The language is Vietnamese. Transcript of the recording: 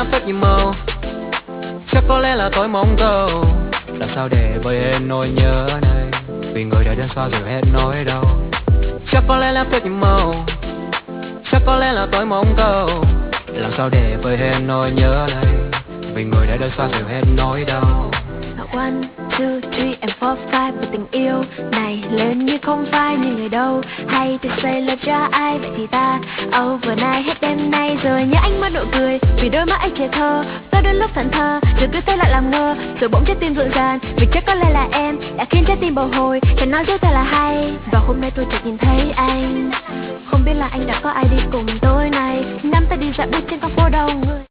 lắm rất nhiều màu, chắc có lẽ là tôi mong cầu làm sao để vơi hết nỗi nhớ này, vì người đã đến xóa rồi hết nỗi đau. Chắc có lẽ là rất nhiều màu, chắc có lẽ là tôi mong cầu làm sao để vơi hết nỗi nhớ này, vì người đã đến xóa rồi hết nỗi đau. 1, 2, 3 and 4, 5. Và tình yêu này lên như không phải như người đâu. Hay thì say love cho ai vậy thì ta overnight hết đêm nay. Rồi nhớ anh mất nụ cười vì đôi mắt anh trẻ thơ. Tôi đôi lúc thẫn thờ rồi cứ tay lại làm ngơ, rồi bỗng trái tim rộn ràng vì chắc có lẽ là em đã khiến trái tim bồi hồi. Phải nói dối thật là hay, và hôm nay tôi chợt nhìn thấy anh. Không biết là anh đã có ai đi cùng tôi này, nắm tay đi dạo bước trên con phố đông người.